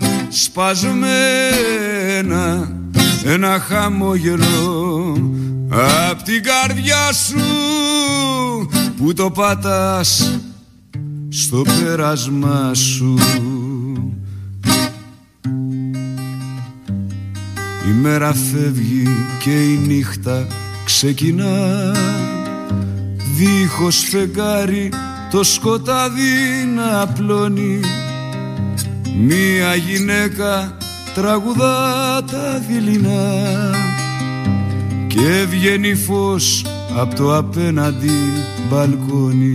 Speaker 16: σπασμένα, ένα χαμόγελο απ' την καρδιά σου που το πατάς στο πέρασμά σου. η μέρα φεύγει και η νύχτα ξεκινά. Δίχως φεγγάρι το σκοτάδι να απλώνει. Μία γυναίκα τραγουδά τα δειλινά και βγαίνει φως απ' το απέναντι μπαλκόνι.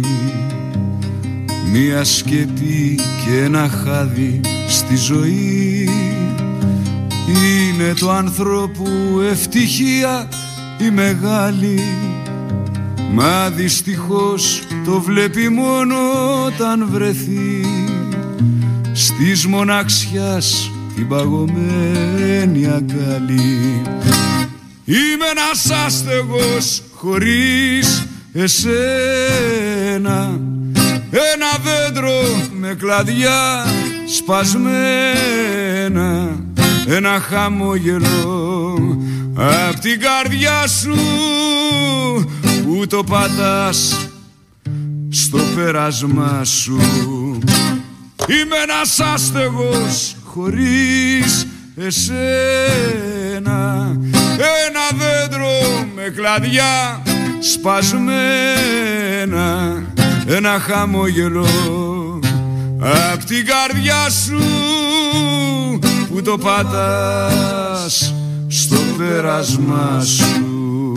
Speaker 16: Μία σκεπή και ένα χάδι στη ζωή είναι το ανθρώπου ευτυχία η μεγάλη. Μα δυστυχώς το βλέπει μόνο όταν βρεθεί στις μοναξιάς την παγωμένη αγκάλι. Είμαι ένας άστεγος χωρίς εσένα, ένα δέντρο με κλαδιά σπασμένα, ένα χαμόγελο απ' την καρδιά σου που το πατάς στο πέρασμα σου. Είμαι ένας άστεγος χωρίς εσένα, ένα δέντρο με κλαδιά σπασμένα, ένα χαμόγελο απ' την καρδιά σου που το πατάς στο πέρασμα σου.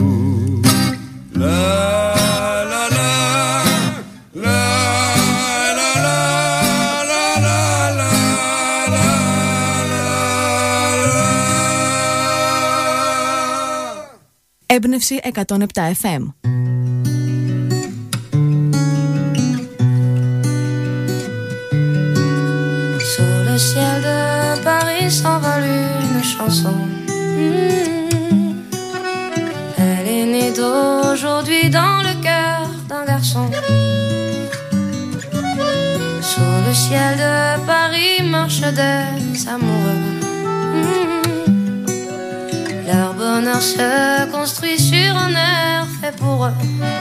Speaker 16: Λα, λα, λα, λα, λα, λα, λα, λα, λα,
Speaker 4: Έμπνευση εκατόν επτά εφ εμ.
Speaker 17: Sur le ciel de Paris s'envole une chanson. Mmh. Elle est née d'aujourd'hui dans le cœur d'un garçon. Sur le ciel de Paris marchent des amoureux. Mmh. Leur bonheur se construit sur un air fait pour eux.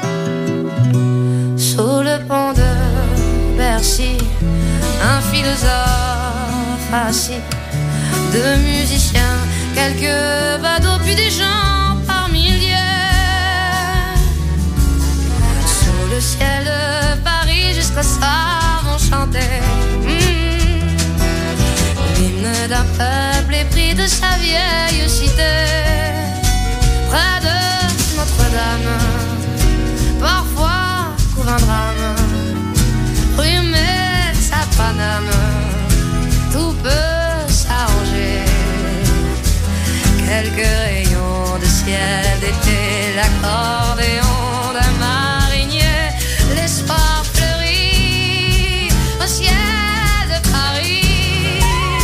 Speaker 17: Sous le pont de Bercy, un philosophe assis, deux musiciens, quelques badauds, puis des gens par milliers. Sous le ciel de Paris, jusqu'au soir vont chanter mmh, l'hymne d'un peuple épris de sa vieille cité. Près de Notre-Dame, parfois couvre un drame, rumée sa Paname, tout peut s'arranger. Quelques rayons de ciel d'été, l'accordéon d'un marinier, l'espoir fleurit au ciel de Paris.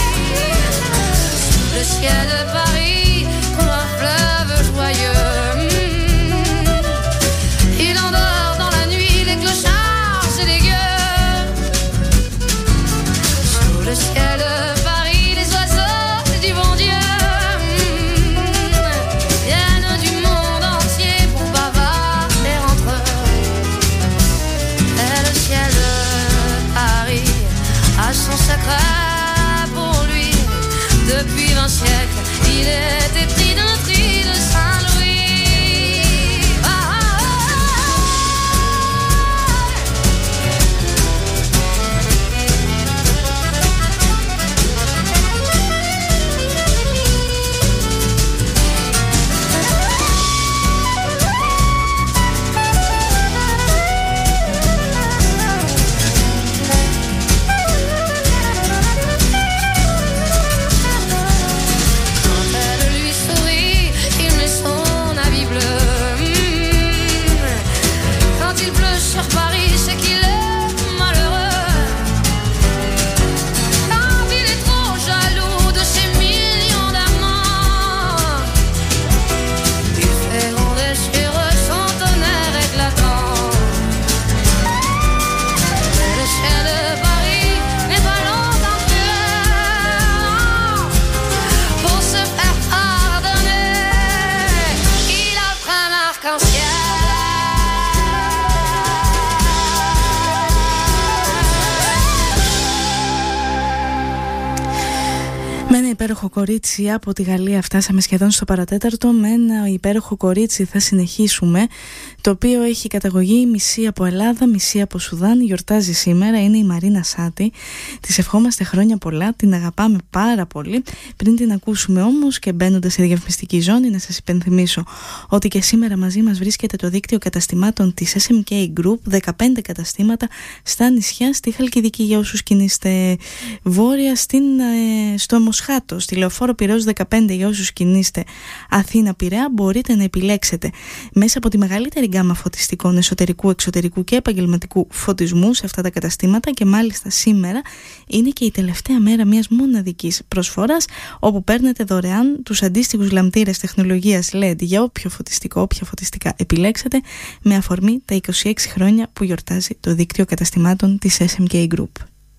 Speaker 17: Sous le ciel de Paris coule un fleuve joyeux. Il endort dans la nuit les clochards et les gueux. Sous le ciel de Paris les oiseaux du bon Dieu viennent du monde entier pour bavarder entre eux. Et le ciel de Paris a son secret pour lui. Depuis vingt siècles, il est épris d'un tri de Saint-Louis. Ah, ah, quand elle lui se
Speaker 5: υπέροχο κορίτσι από τη Γαλλία φτάσαμε σχεδόν στο παρατέταρτο. Με ένα υπέροχο κορίτσι θα συνεχίσουμε, το οποίο έχει καταγωγή μισή από Ελλάδα, μισή από Σουδάν. Γιορτάζει σήμερα, είναι η Μαρίνα Σάτι. Της ευχόμαστε χρόνια πολλά, την αγαπάμε πάρα πολύ. Πριν την ακούσουμε όμως και μπαίνοντας σε διαφημιστική ζώνη, να σας υπενθυμίσω ότι και σήμερα μαζί μας βρίσκεται το δίκτυο καταστημάτων της ες εμ κέι Group, δεκαπέντε καταστήματα στα νησιά, στη Χαλκιδική για όσους κινείστε βόρεια, στην, ε, στο Μοσχάτο, στη Λεωφόρο Πειραιώς δεκαπέντε για όσους κινείστε Αθήνα Πειραιά. Μπορείτε να επιλέξετε μέσα από τη μεγαλύτερη γκάμα φωτιστικών εσωτερικού, εξωτερικού και επαγγελματικού φωτισμού σε αυτά τα καταστήματα, και μάλιστα σήμερα είναι και η τελευταία μέρα μιας μοναδικής προσφοράς όπου παίρνετε δωρεάν τους αντίστοιχους λαμπτήρες τεχνολογίας ελ ι ντι για όποιο φωτιστικό, όποια φωτιστικά επιλέξετε, με αφορμή τα είκοσι έξι χρόνια που γιορτάζει το δίκτυο καταστημάτων της ες εμ κέι Group.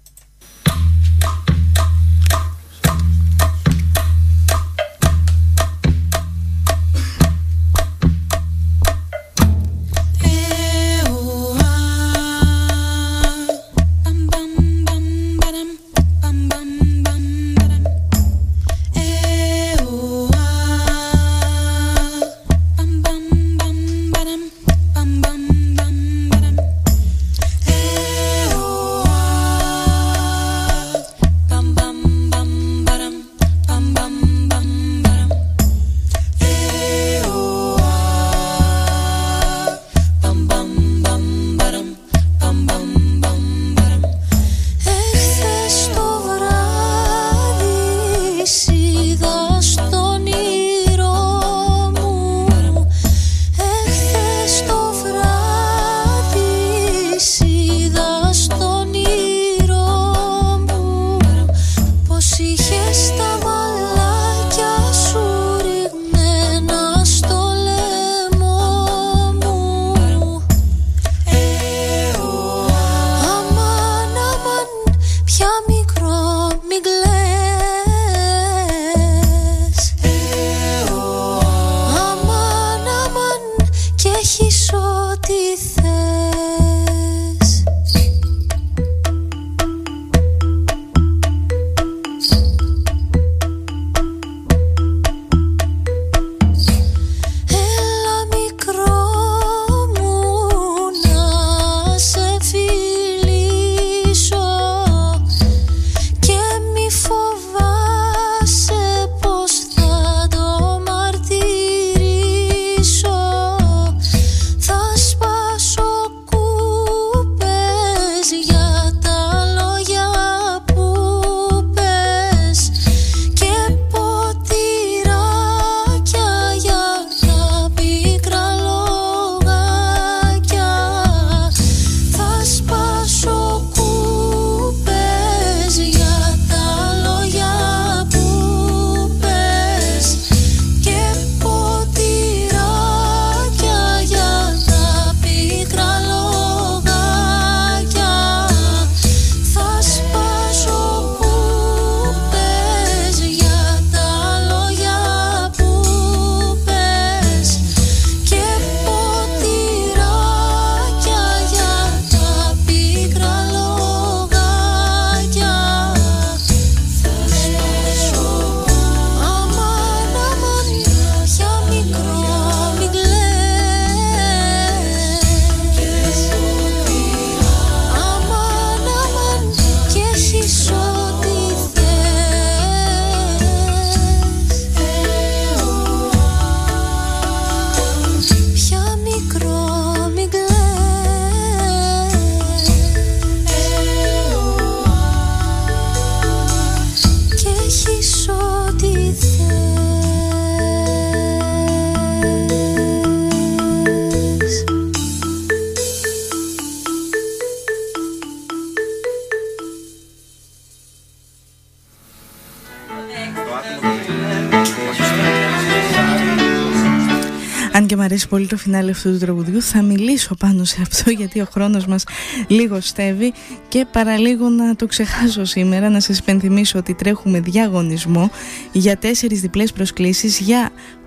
Speaker 5: Αν και μου αρέσει πολύ το φινάλε αυτού του τραγουδιού, θα μιλήσω πάνω σε αυτό γιατί ο χρόνος μας λίγο στεύει και παραλίγο να το ξεχάσω σήμερα. Να σας υπενθυμίσω ότι τρέχουμε διαγωνισμό για τέσσερις διπλές προσκλήσεις για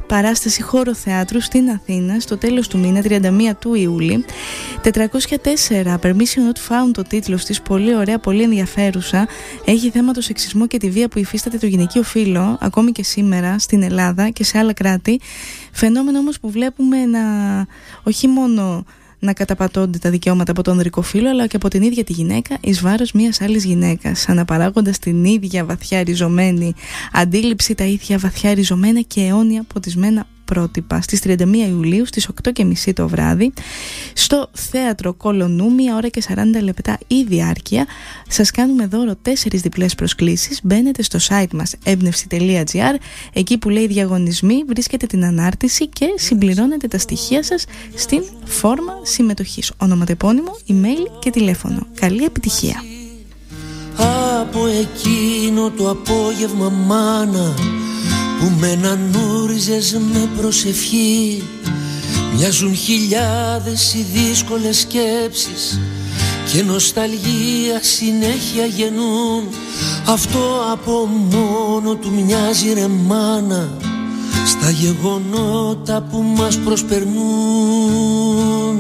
Speaker 5: παράσταση χώρο θεάτρου στην Αθήνα στο τέλος του μήνα, τριάντα μία του Ιούλη. τετρακόσια τέσσερα, Permission Not Found ο τίτλος της, πολύ ωραία, πολύ ενδιαφέρουσα. Έχει θέμα το σεξισμό και τη βία που υφίσταται το γυναικείο φύλο ακόμη και σήμερα στην Ελλάδα και σε άλλα κράτη. Φαινόμενο όμως που βλέπουμε να όχι μόνο να καταπατώνται τα δικαιώματα από τον ανδρικό φύλο, αλλά και από την ίδια τη γυναίκα εις βάρος μιας άλλης γυναίκας, αναπαράγοντας την ίδια βαθιά ριζωμένη αντίληψη, τα ίδια βαθιά ριζωμένα και αιώνια ποτισμένα πρότυπα. Στις τριάντα μία Ιουλίου στις οκτώ και μισή το βράδυ στο Θέατρο Κολονού, μία ώρα και σαράντα λεπτά η διάρκεια. Σας κάνουμε δώρο τέσσερις διπλές προσκλήσεις. Μπαίνετε στο site μας έμπνευση τελεία τζι άρ, εκεί που λέει διαγωνισμοί βρίσκετε την ανάρτηση και συμπληρώνετε τα στοιχεία σας στην φόρμα συμμετοχής, ονοματεπώνυμο, email και τηλέφωνο. Καλή επιτυχία.
Speaker 18: Από εκείνο το απόγευμα, μάνα, που με ανανούριζες με προσευχή, μοιάζουν χιλιάδες οι δύσκολες σκέψεις και νοσταλγία συνέχεια γεννούν. Αυτό από μόνο του μοιάζει, ρε μάνα, στα γεγονότα που μας προσπερνούν.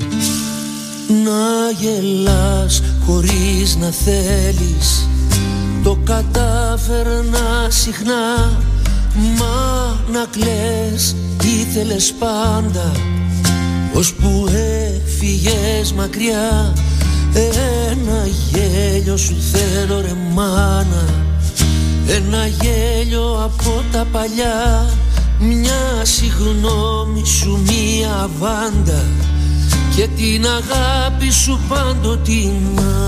Speaker 18: Να γελάς χωρίς να θέλεις, το κατάφερνα συχνά. Μα να κλαις ήθελες πάντα, ώσπου έφυγες μακριά. Ένα γέλιο σου θέλω, ρε μάνα, ένα γέλιο από τα παλιά. Μια συγγνώμη σου, μια αβάντα και την αγάπη σου παντοτινά.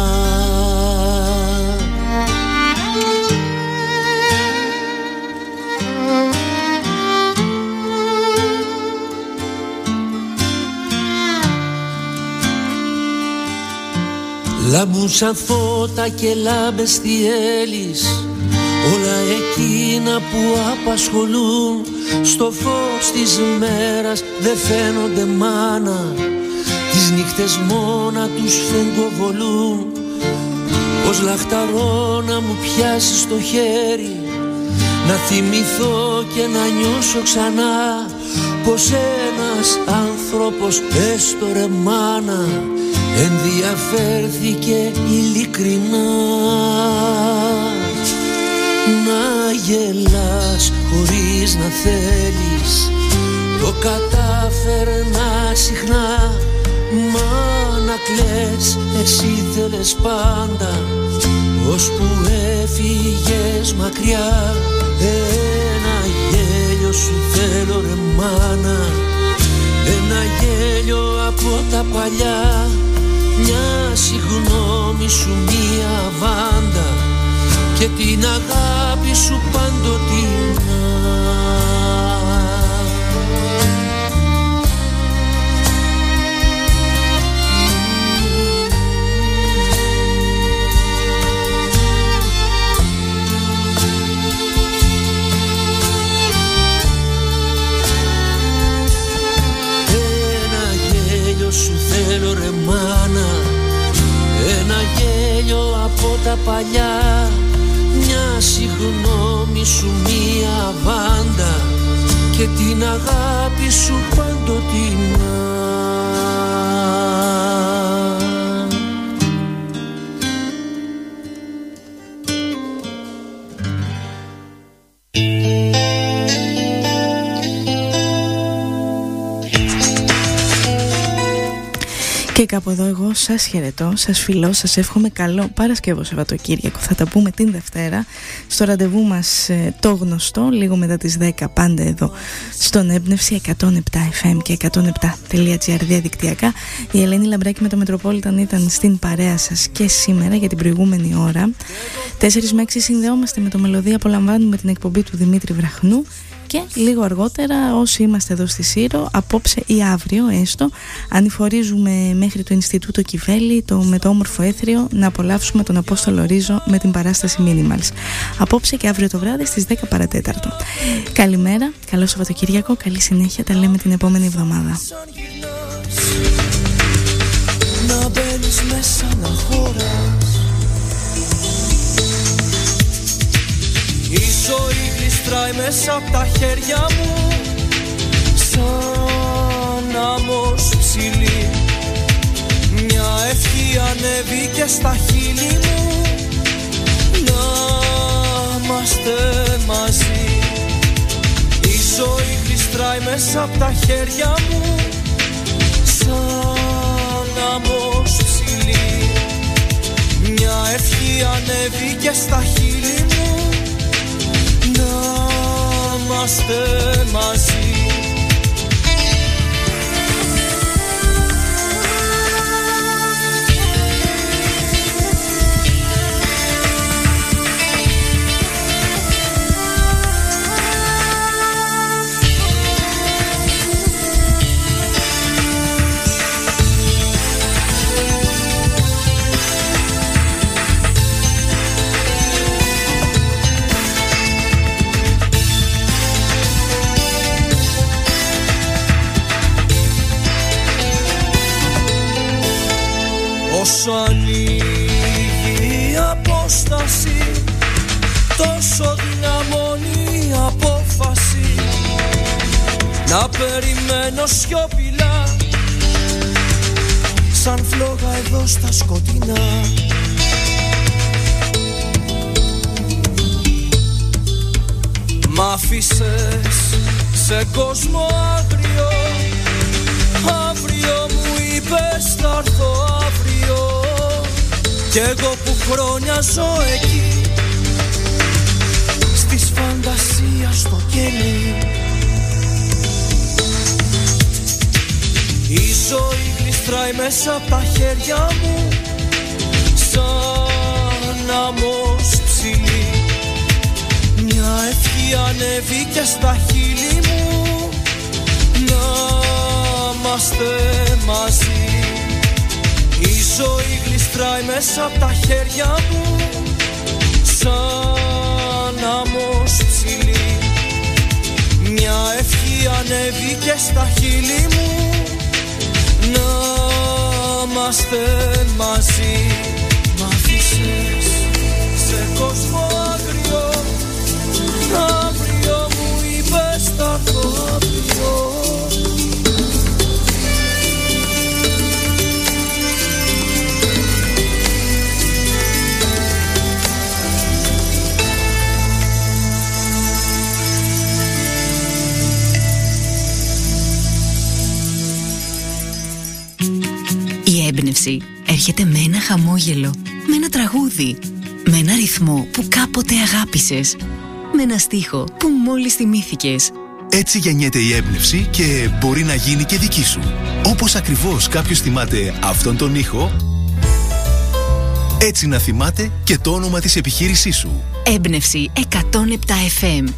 Speaker 18: Λάμπουν σαν φώτα και λάμπες θυέλης όλα εκείνα που απασχολούν. Στο φως της μέρας δεν φαίνονται, μάνα, τις νύχτες μόνα τους φεγγοβολούν. Πως λαχταρώ να μου πιάσεις το χέρι, να θυμηθώ και να νιώσω ξανά πως ένας άνθρωπος, έστω ρε μάνα, ενδιαφέρθηκε ειλικρινά. Να γελάς χωρίς να θέλεις, το κατάφερνα συχνά. Μα να κλαις εσύ θέλες πάντα, ώσπου έφυγες μακριά. Ένα γέλιο σου θέλω, ρε μάνα, ένα γέλιο από τα παλιά. Μια συγγνώμη σου, μια αβάντα και την αγάπη σου παντοτινά. Ένα γέλιο σου θέλω, ρε μάνα, ένα γέλιο από τα παλιά. Μια συγγνώμη σου, μια αβάντα και την αγάπη σου παντοτινά.
Speaker 5: Και κάπου εδώ εγώ σας χαιρετώ, σας φιλώ, σας εύχομαι καλό Παρασκευό Σαββατοκύριακο. Θα τα πούμε την Δευτέρα στο ραντεβού μας ε, το γνωστό, λίγο μετά τις δέκα, πάντα εδώ στον Έμπνευση εκατόν επτά εφ εμ και εκατόν επτά τελεία τζι άρ διαδικτυακά. Η Ελένη Λαμπράκη με το Μετροπόλιταν ήταν στην παρέα σας και σήμερα για την προηγούμενη ώρα. τέσσερα με έξι συνδεόμαστε με το Μελωδία, απολαμβάνουμε την εκπομπή του Δημήτρη Βραχνού. Και λίγο αργότερα, όσοι είμαστε εδώ στη Σύρο, απόψε ή αύριο έστω, ανηφορίζουμε μέχρι το Ινστιτούτο Κιβέλη, το, με το όμορφο έθριο, να απολαύσουμε τον Απόστολο Ρίζο με την παράσταση Minimals. Απόψε και αύριο το βράδυ στις δέκα παρά τέταρτο. Καλημέρα, καλό Σαββατοκύριακο, καλή συνέχεια, τα λέμε την επόμενη εβδομάδα.
Speaker 18: Να μπαίνεις μέσα να χωράς,
Speaker 10: Η ζωή γλιστράει μέσα από τα χέρια μου σαν άμμος ψηλή. Μια ευχή ανέβηκε στα χείλη μου να είμαστε μαζί. Η ζωή γλιστράει μέσα από τα χέρια μου σαν άμμος ψηλή. Μια ευχή ανέβηκε στα χείλη μου να είμαστε μαζί. Όσο ανοίγει η απόσταση, τόσο δυναμώνει η απόφαση να περιμένω σιωπηλά σαν φλόγα εδώ στα σκοτεινά. Μ' άφησες σε κόσμο άγριο, αύριο μου είπες θα έρθω αύριο. Κι εγώ που χρόνια ζω εκεί στις φαντασίας στο κελί. Η ζωή γλιστράει μέσα από τα χέρια μου σαν άμμος ψηλή. Μια ευχή ανέβηκε στα χείλη μου να είμαστε μαζί. Η ζωή γλιστράει μέσα από τα χέρια μου σαν άμμος ψηλή. Μια ευχή ανέβηκε στα χείλη μου να είμαστε μαζί. Μ' άφησες σε κόσμο άγριο, αύριο μου είπες θα έρθω αύριο.
Speaker 19: Η έμπνευση έρχεται με ένα χαμόγελο, με ένα τραγούδι, με ένα ρυθμό που κάποτε αγάπησες, με ένα στίχο που μόλις θυμήθηκες.
Speaker 20: Έτσι γεννιέται η έμπνευση και μπορεί να γίνει και δική σου. Όπως ακριβώς κάποιος θυμάται αυτόν τον ήχο, έτσι να θυμάται και το όνομα της επιχείρησής σου.
Speaker 19: Έμπνευση εκατόν επτά εφ εμ.